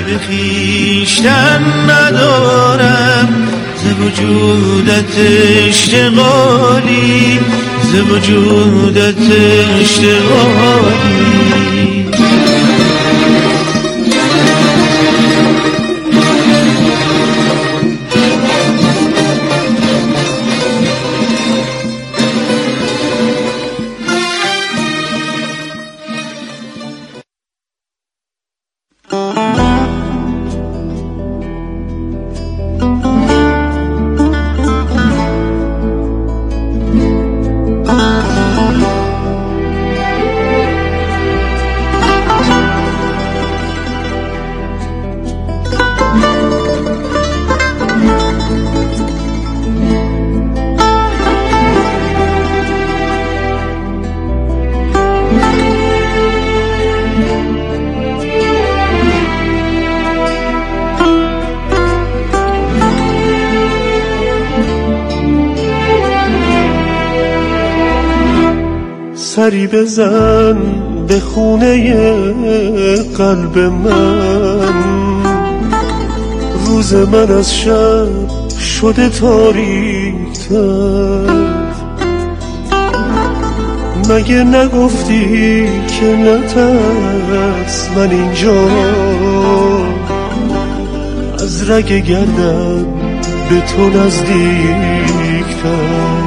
به خویشتن ندارم، ز وجودت اشتغالی، ز وجودت اشتغالی. سری بزن به خونه قلب من، روز من از شب شده تاریک‌تر. مگه نگفتی که نترس، من اینجا از رگ گردن به تو نزدیک‌تر.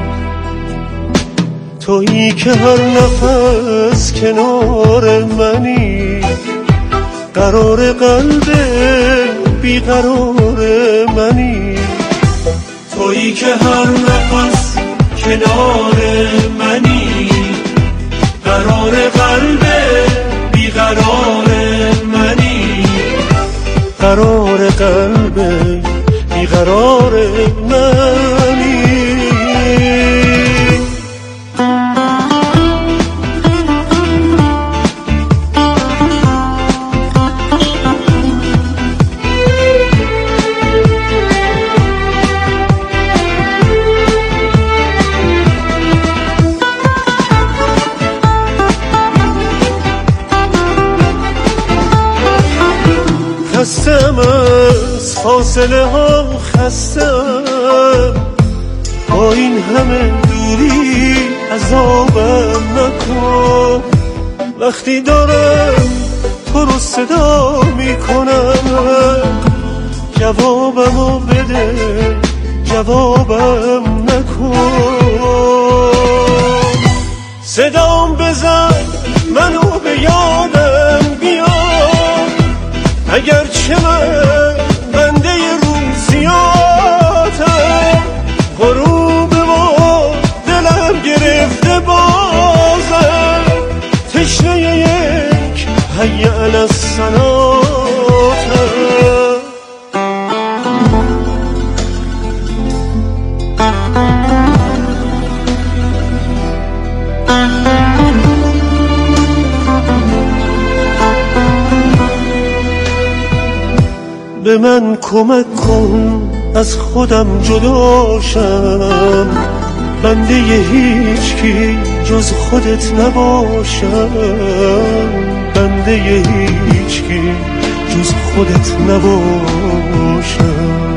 تویی که هر نفس کنار منی، قرار قلب بیقرار منی. تویی که هر نفس کنار منی، قرار قلب بیقرار منی. قرار قلب بیقرار منی. خستم از فاصله ها، خستم با این همه دوری، عذابم نکن. وقتی دارم تو رو صدا میکنم، جوابمو بده، جوابم نکن. صدام بزن منو به یادم بیار، اگرچه من بنده روزیاتم. غروب ما دلم گرفته بازم، تشنه یک حی علی الصلاتم. به من کمک کن از خودم جداشم، بنده هیچ کی جز خودت نباشم. بنده هیچ کی جز خودت نباشم.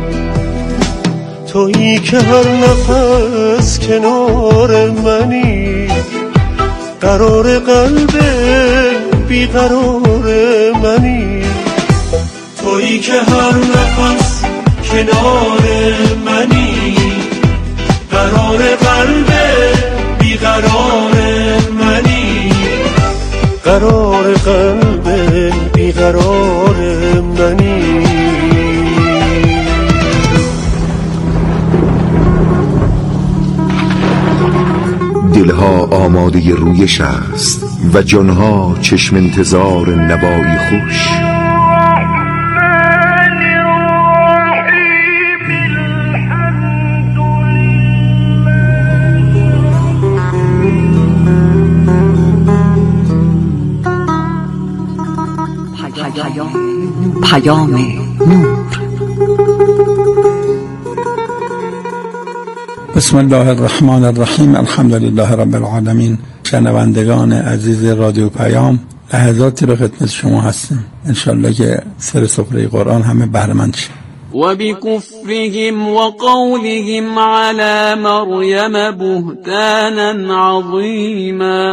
تویی که هر نفس کنار منی، قرار قلب بیقرار منی. تویی که هر نفس کنار منی، قرار قلب بیقرار منی. قرار قلب بیقرار منی. دلها آماده رویش است و جانها چشم انتظار نوایی خوش. پیام نور. بسم الله الرحمن الرحیم. الحمدلله رب العالمین. شنوندگان عزیز رادیو پیام، لحظاتی به خدمت شما هستم، انشالله که سر سفره قرآن همه بهره‌مند شیم. وبكفرهم وقولهم على مريم بهتانا عظيما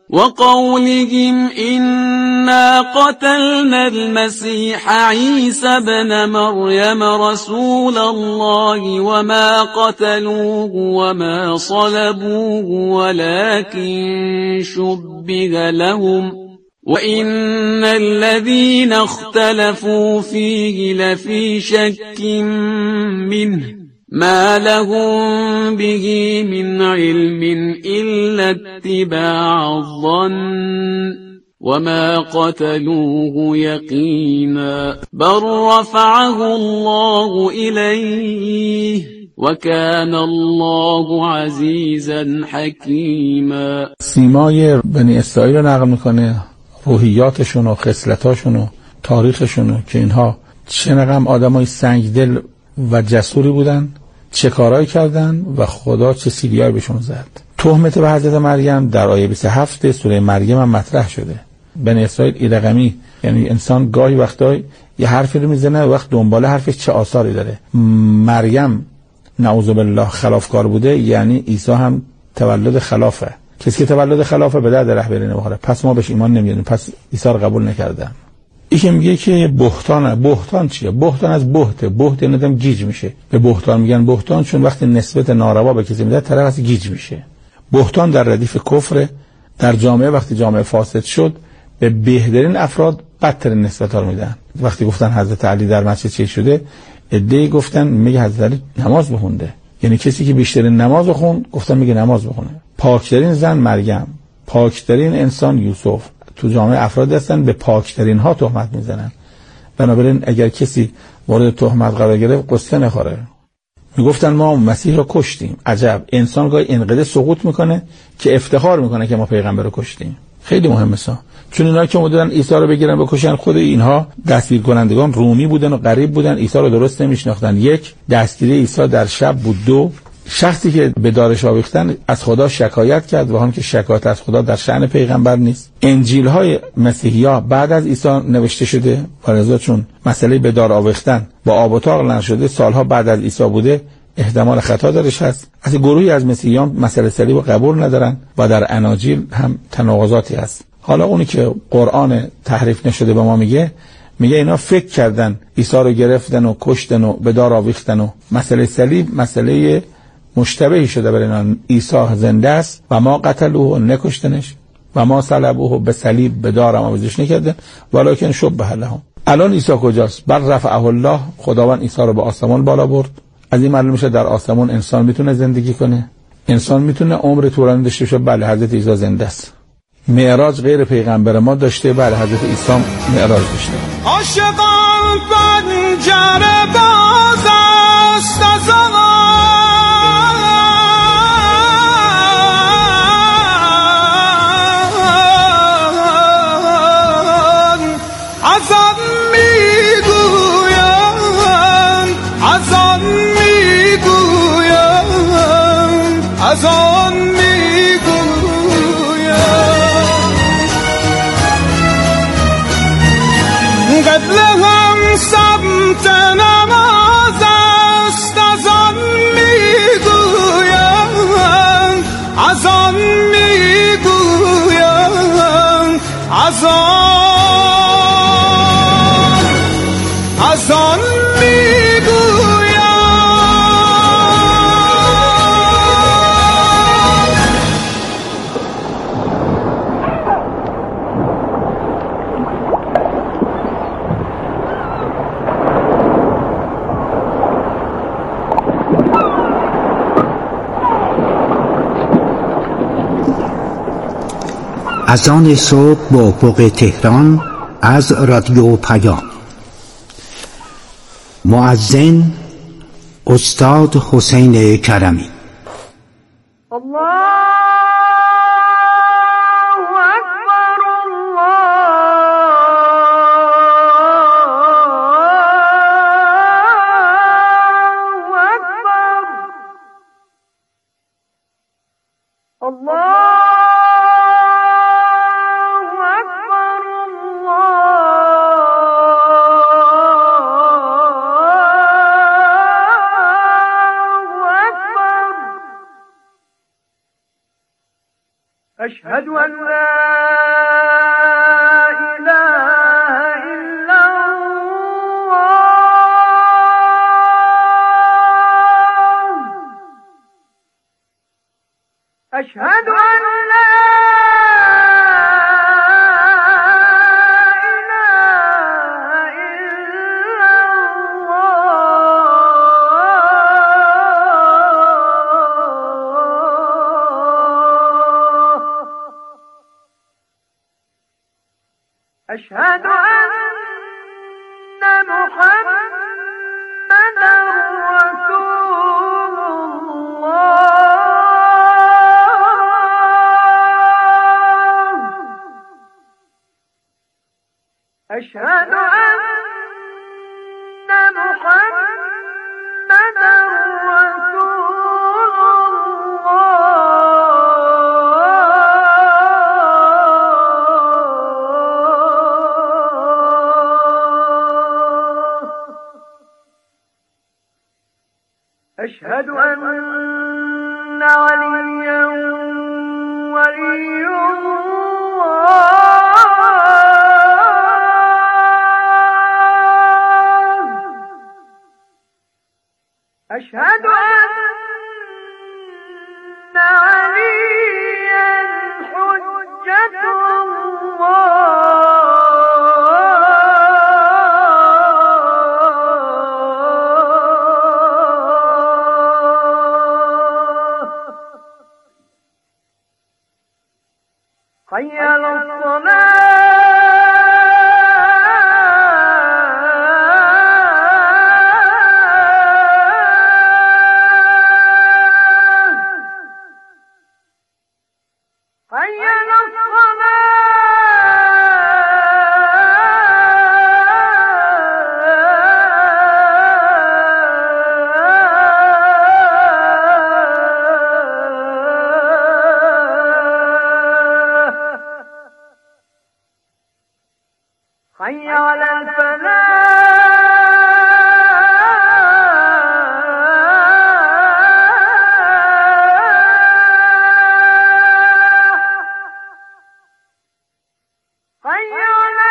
وقولهم إنا قتلنا المسيح عيسى ابن مريم رسول الله وما قتلوه وما صلبوه ولكن شبه لهم وَإِنَّ الَّذِينَ اخْتَلَفُوا فِيهِ لَفِي شَكٍّ مِّنْهُ مَا لَهُم بِهِ مِنْ عِلْمٍ إِلَّا اتِّبَاعَ الظَّنِّ وَمَا قَتَلُوهُ يَقِينًا بَلْ رَفَعَهُ اللَّهُ إِلَيْهِ وَكَانَ اللَّهُ عَزِيزًا حَكِيمًا. سیمای بنی اسرائیل رو نقل میکنه، روحیاتشون و خصلتاشون و تاریخشون و که اینها چه رقم آدمای سنگدل و جسوری بودن، چه کارایی کردن و خدا چه سیلیایی بهشون زد. تهمت به حضرت مریم در آیه 27 سوره مریم هم مطرح شده. بنی اسرائیل ایرقمی، یعنی انسان گاهی وقتای یه حرفی رو میزنه و وقت دنبال حرفش چه آثاری داره. مریم نعوذ بالله خلافکار بوده، یعنی عیسی هم تولد خلافه. کسی که تولد خلافه به درد رهبری نمیخوره، پس ما بهش ایمان نمیاریم، پس عیسی رو قبول نکردن. این که میگه که بهتان چیه؟ بهتان از بهت یعنی آدم گیج میشه. به بهتان میگن بهتان چون وقتی نسبت ناروا به کسی میده طرف از گیج میشه. بهتان در ردیف کفر. در جامعه وقتی جامعه فاسد شد به بهترین افراد بدترین نسبت‌ها رو میدن. وقتی گفتن حضرت علی در مسجد چه شده، عده‌ای گفتن میگه حضرت علی نماز بخونده، یعنی کسی که بیشترین نماز بخون گفتن میگه نماز بخونه. پاکترین زن مریم، پاکترین انسان یوسف. تو جامعه افراد هستن به پاکترین ها تهمت میزنن. بنابراین اگر کسی مورد تهمت قرار گرفت قصه نخوره. میگفتن ما مسیح رو کشتیم. عجب، انسان گاهی انقدر سقوط میکنه که افتخار میکنه که ما پیغمبر رو کشتیم. خیلی مهمه سا. چون اینا که اومدن عیسی رو بگیرن بکشن، خود اینها دستگیر کنندگان رومی بودن و غریب بودن، عیسی رو درست نمیشناختن. یک، دستگیری عیسی در شب بود. دو، شخصی که به دارش آویختن از خدا شکایت کرد و آن که شکایت از خدا در شأن پیغمبر نیست. انجیل های مسیحی‌ها بعد از عیسی نوشته شده، ولذا چون مسئله به دار آویختن با آب و تاق نشده سالها بعد از عیسی بوده، احتمال خطا درش هست. از گروهی از مسیحیان مسئله صلیب رو قبول ندارن و در اناجیل هم تناقضاتی هست. حالا اونی که قرآن تحریف نشده به ما میگه اینا فکر کردن عیسی رو گرفتن و کشتن و به دار آویختن و مسئله صلیب مسئله مشتبهی شده برای اینا. عیسی زنده است و ما قتلوه، نکشتنش، و ما صلبوه، به صلیب به دار آویزش نکردن، ولکن شبه لهم. الان عیسی کجاست؟ بر رفعه الله، خداوند عیسی رو به آسمان بالا برد. از این معلوم میشه در آسمان انسان میتونه زندگی کنه، انسان میتونه عمر طولانی داشته باشه. بله، حضرت عیسی زنده است. معراج غیر پیغمبر ما داشته، بله حضرت عیسی معراج داشته. عاشقان پنجره باز است از آن میگویم، از آن میگویم، از آن قبلهم سمت نماز است، از آن میگویم، از آن میگویم، از آن اذان صبح با افق تهران از رادیو پیام. مؤذن استاد حسین کرمی. الله أكبر أشهد أن لا إله إلا الله. أشهد أن لا أشهد أن محمدا رسول الله. أشهد أن محمدا رسول أشهد أن عليا ولي الله. أشهد أن عليا حجة الله. حي على الصلاة. حي على حي على الفلاح. حي على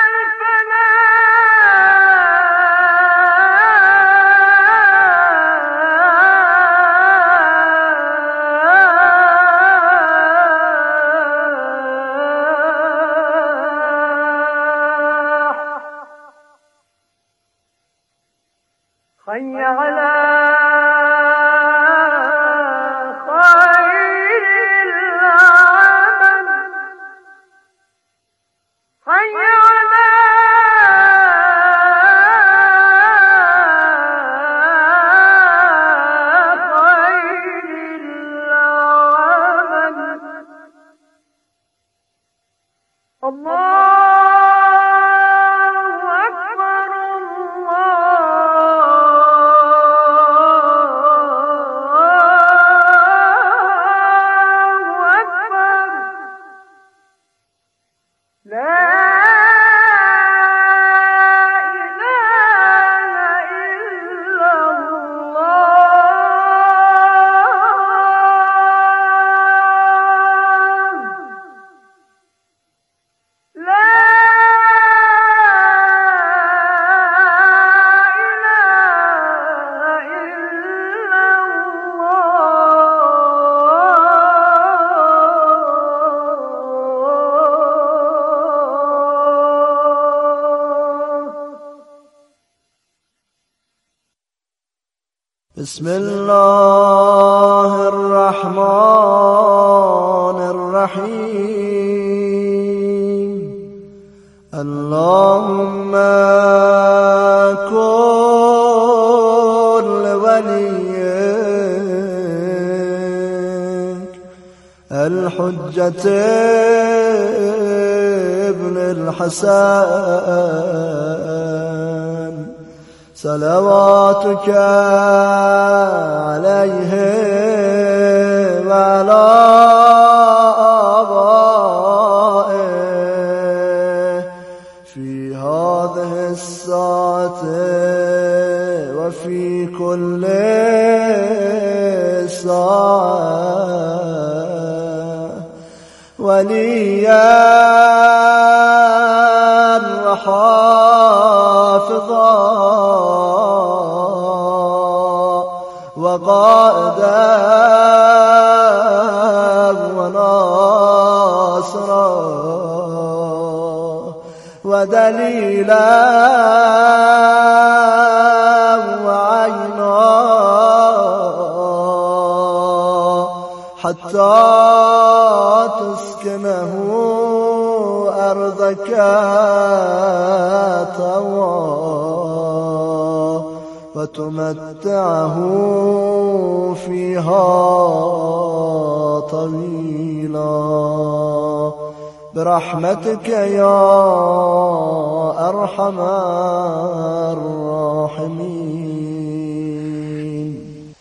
حي على خير العمل. حي على خير العمل. الله أكبر بسم الله الرحمن الرحيم. اللهم كن لوليك الحجة ابن الحسن صلواتك عليه وعلى آبائه في هذه الساعة وفي كل ساعة وليا وحافظا وقائدا وناصرا ودليلا وعينا حتى تسكنه أرضك طوى وتمتعه فيها طويلا برحمتك يا أرحم الراحمين.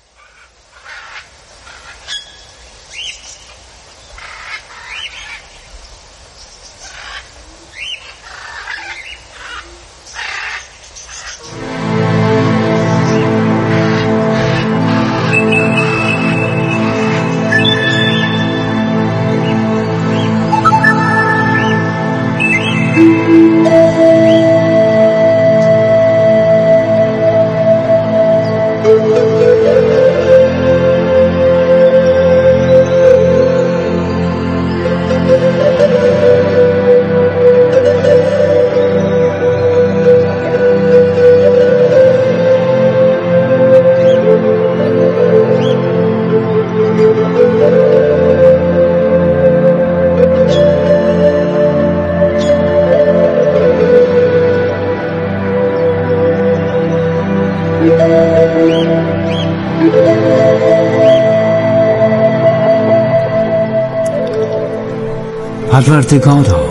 پروردگارا،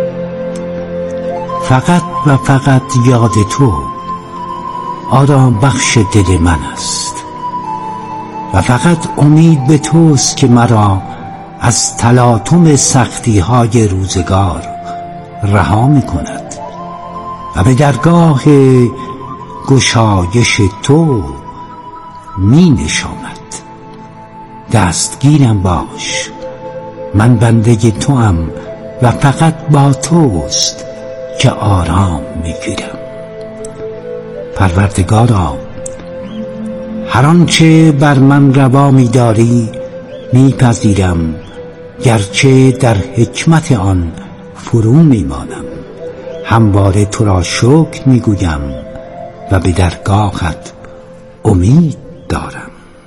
فقط و فقط یاد تو آرام بخش دل من است و فقط امید به توست که مرا از تلاطم سختی های روزگار رها می کند و به درگاه گشایش تو می نشاند. دستگیرم باش، من بنده توام و فقط با توست که آرام میگیرم. پروردگارا، هر آنچه بر من روا می‌داری میپذیرم، گرچه در حکمت آن فرو میمانم. همواره تو را شکر میگویم و به درگاهت امید دارم.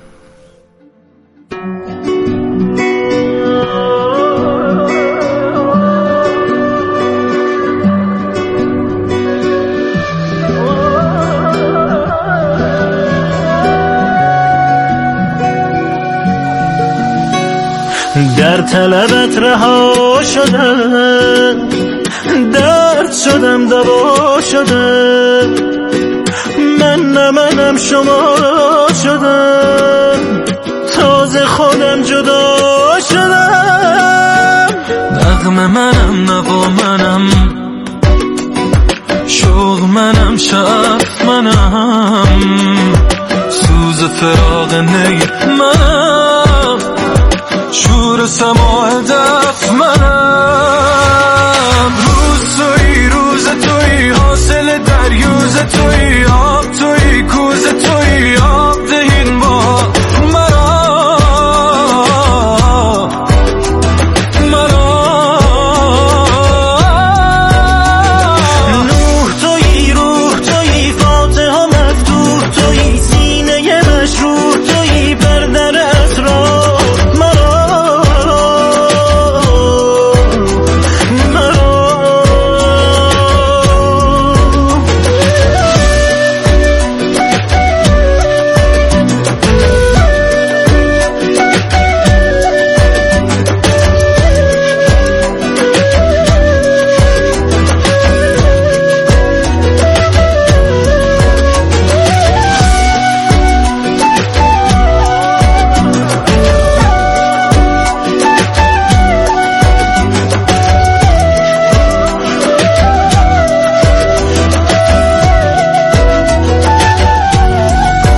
در طلبت رها شدم، درد شدم دوا شدم، من نه منم شما شدم، تازه خودم جدا شدم. نغمه منم، نوا منم، شوق منم، شعف منم، سوز فراق نی منم، شور سماع دف منم. روز توی، روز توی، حاصل دریوز توی، آب توی، کوز توی، آب دهین با نوح توی، روح توی، فاتح و مفتوح توی، سینه مشروح توی، بر در اسرار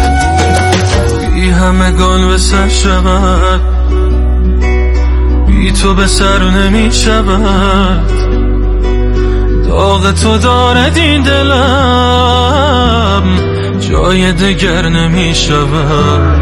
همگان به سر شود، بی تو به سر نمی شود، داغ تو دارد این دلم، جای دگر نمی شود.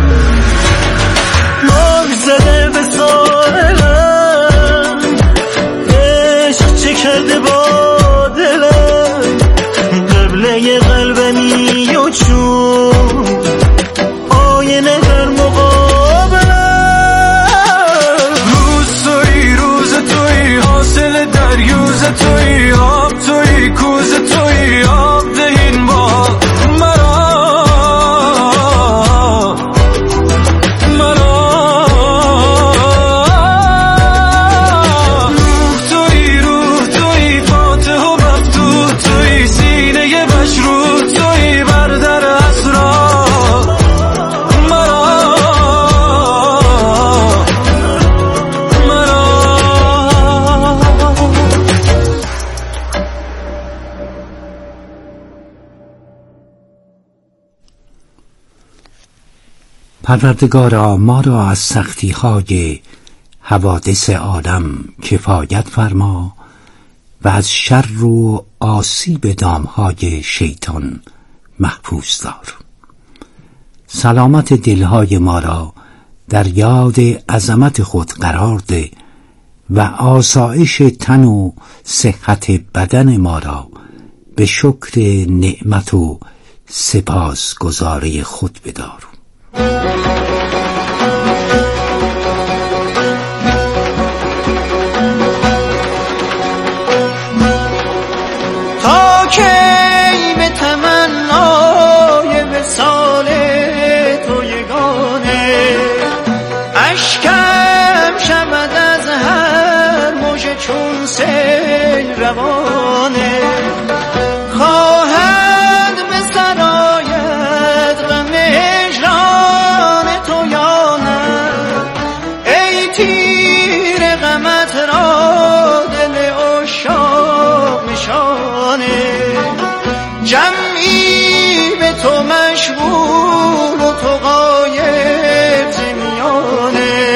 مار زده به ساحلم، عشق چه کرده با دلم، قبله قلبمی و چون آینه در مقابلم. روز توی حاصل دریوز توی، آب توی کوز توی، آب دهین با مرا. روح توی فاتح و مفتوح توی، سینه مشروط توی، بر در اسرار پروردگارا ما را از سختی‌های حوادث عالم کفایت فرما و از شر و آسیب دامهای شیطان محفوظ دار. سلامت دلهای ما را در یاد عظمت خود قرار ده و آسایش تن و صحت بدن ما را به شکر نعمت و سپاسگزاری خود بدار. تا کی به تمنای وصال تو یگانه، اشکم شود از هر موج چون سیل روانه. خواهد به سرایت غم هجران تو یا نه، ای تیر غمت را دل عشاق نشانه. جمعی به تو مشغول و تو غایب ز میانه.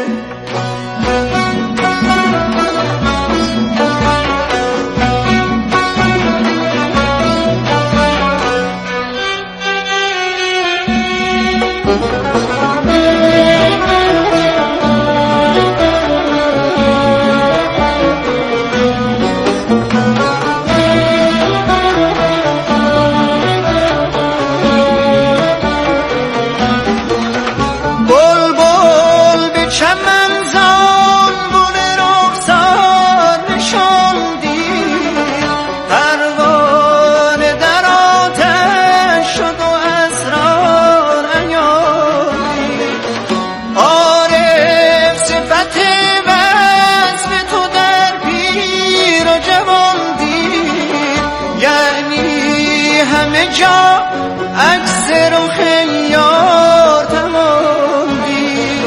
اکثر و خیار تماندی،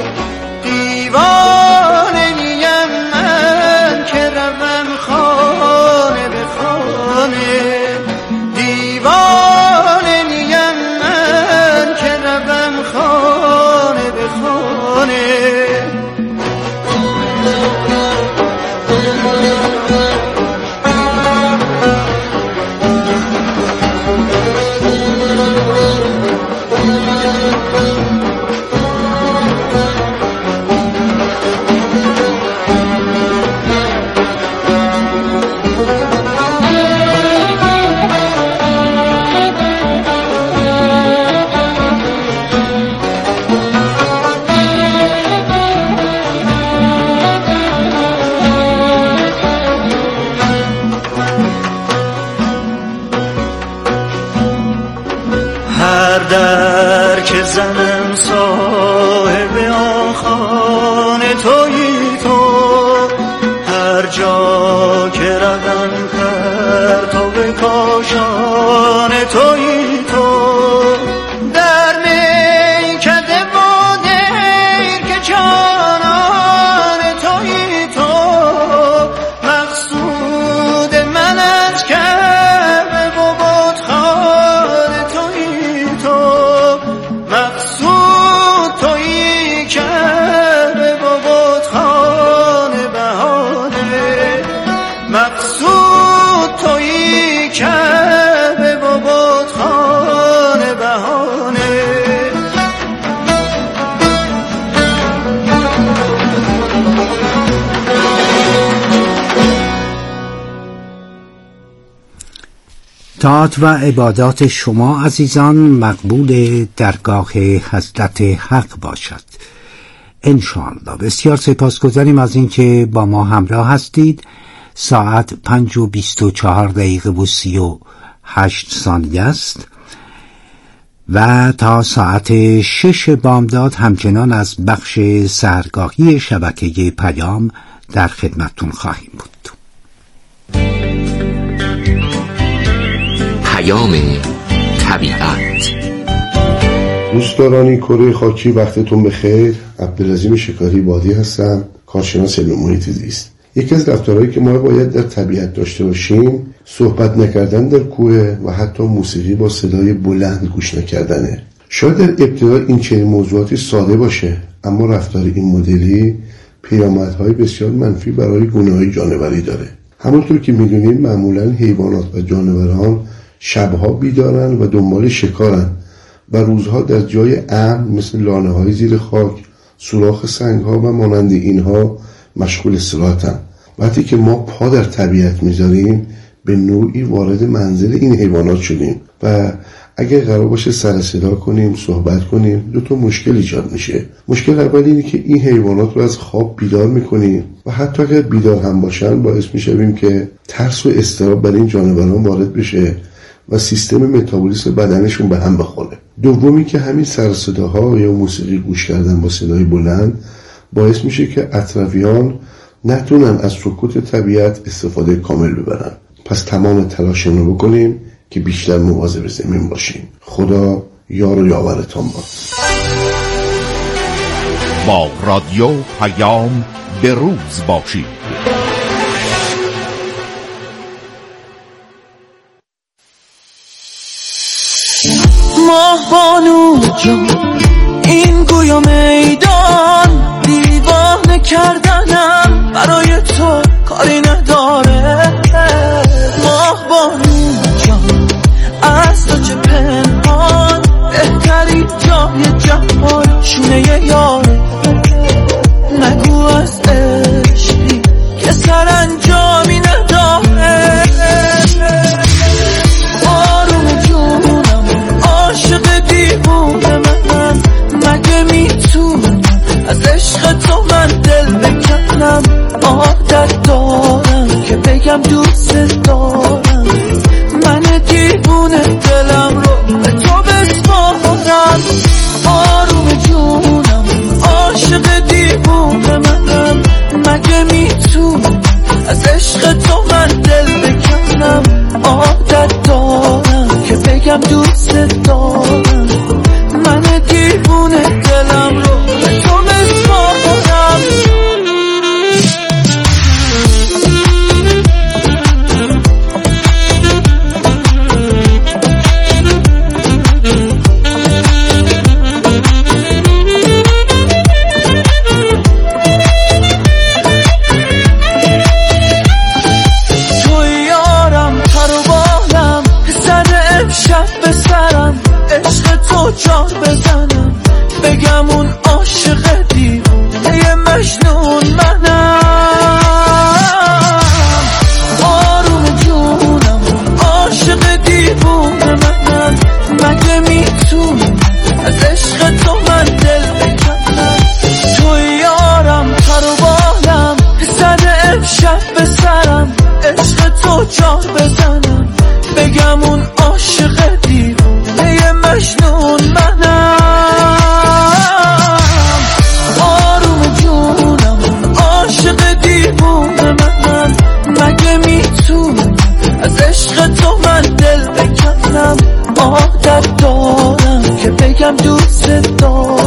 دیوانه نیم من که روم خانه به خانه. دیوانه نیم من که روم خانه به خانه. هر در که زنم صاحب آن خانه تویی تو، هر جا که روم پرتو به کاشانه تویی تو. در میکده و دیر که جانان تویی تو، مقصود من از کعبه و بتخانه تویی تو. مقصود طاعت و عبادات شما عزیزان مقبول درگاه حضرت حق باشد انشاءالله. بسیار سپاسگزاریم از اینکه با ما همراه هستید. ساعت 5:24 است و تا ساعت 6 بامداد همچنان از بخش سحرگاهی شبکه پیام در خدمتتون خواهیم بود. پیام طبیعت. دوستداران کره خاکی، وقتتون بخیر. عبدالعظیم شکاری بادی هستم، کارشناس علوم محیط زیست. یکی از رفتارهایی که ما باید در طبیعت داشته باشیم صحبت نکردن در کوه و حتی موسیقی با صدای بلند گوش نکردنه. شاید در ابتدا این چنین موضوعاتی ساده باشه، اما رفتار این مدلی پیامدهای بسیار منفی برای گونه‌های جانوری داره. همونطور که میدونیم معمولا حیوانات و جانوران شبها بیدارن و دنبال شکارن و روزها در جای امن مثل لانه‌های زیر خاک، سوراخ سنگ‌ها و مانند اینها مشغول استراحتن. وقتی که ما پا در طبیعت میذاریم به نوعی وارد منزل این حیوانات شدیم و اگر قرار باشه سر صدا کنیم، صحبت کنیم، دو تا مشکل ایجاد میشه. مشکل اول اینه که این حیوانات رو از خواب بیدار میکنیم و حتی اگر بیدار هم باشن باعث میشویم که ترس و اضطراب برای این جانوران وارد بشه و سیستم متابولیسم بدنشون به هم بخوره. دومی که همین سر صداها یا موسیقی گوش کردن با صدای بلند باعث میشه که اطرافیان نتونن از سکوت طبیعت استفاده کامل ببرن. پس تمام تلاشمون رو بکنیم که بیشتر مواظب زمین باشیم. خدا یار و یاورتان باد. با رادیو پیام به روز باشید. ماه بانو جان، این گویا میدان دیوانه کردنم برای تو کاری نداره. ماه بانو جان، از تو چه پنهان، بهتری جای جهان شونه یاره. نگو از عشقی که سرانجامی نداره. آروم جونم عاشق دیوونه من، مگه میتونم از عشق تو من دل بکنم؟ عادت دارم که بگم دوست دارم، من دیوونه دلم رو به تو بسپارم. آروم جونم عاشق دیوونه منم، مگه میتونم از عشق تو من دل بکنم؟ عادت دارم که بگم دوست دارم، من دیوونه دلم رو به تو بسپارم. جان بزنم بگم اون عاشق دیوونه مجنون منم. آروم جونم عاشق دیوونه منم، مگه میتونم از عشق تو من دل بکنم؟ تو یارم پر و بالم، زده امشب به سرم، عشق تو جان بزنم بگم اون عاشق دیوونه مجنون منم. آروم جونم عاشق دیوونه منم، مگه میتونم از عشق تو من دل بکنم؟ عادت دارم که بگم دوست دارم،